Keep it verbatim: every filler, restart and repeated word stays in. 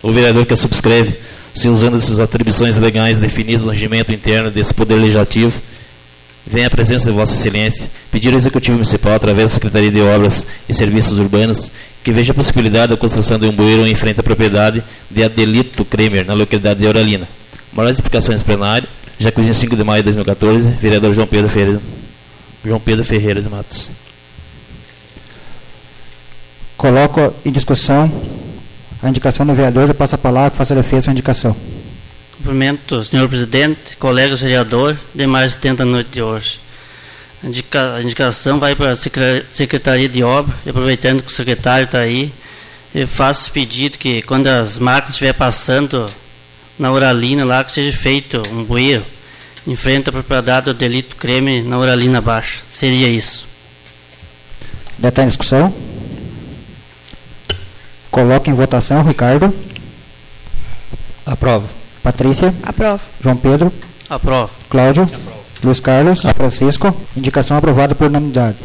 o vereador que a subscreve, se usando essas atribuições legais definidas no regimento interno desse Poder Legislativo, vem à presença de Vossa Excelência pedir ao Executivo Municipal, através da Secretaria de Obras e Serviços Urbanos, que veja a possibilidade da construção de um bueiro em frente à propriedade de Adelito Kremer, na localidade de Auralina. Maiores explicações plenário, Jacuizinho, cinco de maio de dois mil e quatorze, vereador João Pedro Ferreira, João Pedro Ferreira de Matos. Coloco em discussão a indicação do vereador e passo a palavra que faça defesa da indicação. Cumprimento, senhor presidente, colegas vereador, demais assistentes da noite de hoje. A, indica, a indicação vai para a Secretaria de Obras, e aproveitando que o secretário está aí, eu faço pedido que quando as máquinas estiverem passando na Auralina, lá que seja feito um bueiro em frente à propriedade do Adelito Kremer na Auralina Baixa. Seria isso. Já está em discussão? Coloco em votação. Ricardo. Aprovo. Patrícia. Aprovo. João Pedro. Aprovo. Cláudio. Aprovo. Luiz Carlos. Aprovo. Francisco. Indicação aprovada por unanimidade.